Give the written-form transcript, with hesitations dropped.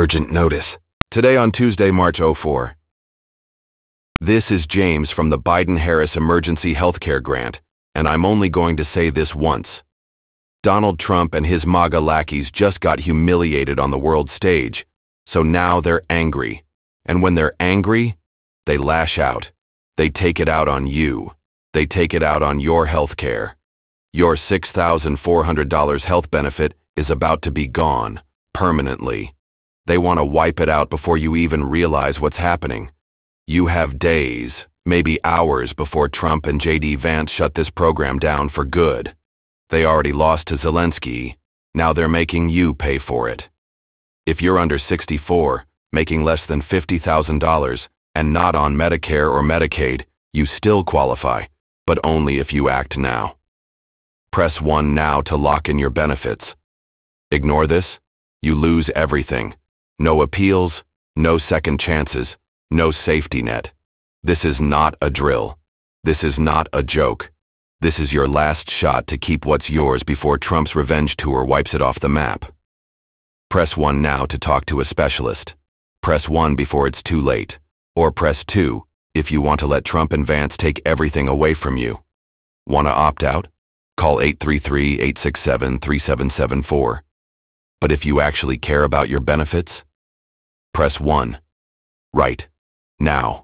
Urgent notice. Today on Tuesday, March 04. This is James from the Biden-Harris Emergency Healthcare Grant, and I'm only going to say this once. Donald Trump and his MAGA lackeys just got humiliated on the world stage, so now they're angry. And when they're angry, they lash out. They take it out on you. They take it out on your healthcare. Your $6,400 health benefit is about to be gone, permanently. They want to wipe it out before you even realize what's happening. You have days, maybe hours before Trump and J.D. Vance shut this program down for good. They already lost to Zelensky. Now they're making you pay for it. If you're under 64, making less than $50,000, and not on Medicare or Medicaid, you still qualify, but only if you act now. Press 1 now to lock in your benefits. Ignore this, you lose everything. No appeals, no second chances, no safety net. This is not a drill. This is not a joke. This is your last shot to keep what's yours before Trump's revenge tour wipes it off the map. Press 1 now to talk to a specialist. Press 1 before it's too late. Or press 2 if you want to let Trump and Vance take everything away from you. Want to opt out? Call 833-867-3774. But if you actually care about your benefits, press 1. Right now.